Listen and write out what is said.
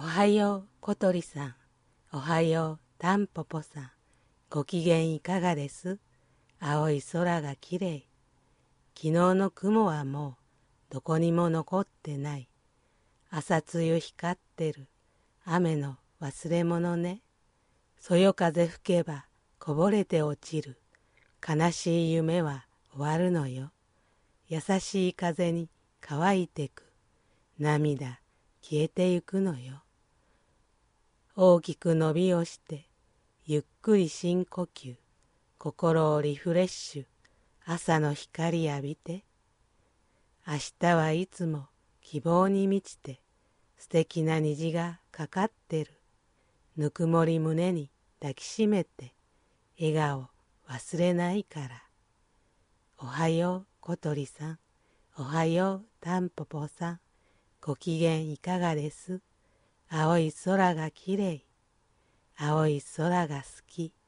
はよう小鳥さん、おはようタンポポさん、ご機嫌いかがです？青い空がきれい。昨日の雲はもうどこにも残ってない。朝露光ってる雨の忘れ物ね。そよ風吹けばこぼれて落ちる悲しい夢は終わるのよ。優しい風に乾いてく涙消えてゆくのよ。大きく伸びをしてゆっくり深呼吸、心をリフレッシュ、朝の光浴びて。明日はいつも希望に満ちて素敵な虹がかかってる。ぬくもり胸に抱きしめて笑顔忘れないから。おはよう小鳥さん、おはようタンポポさん、ご機嫌いかがです？青い空がきれい、青い空が好き。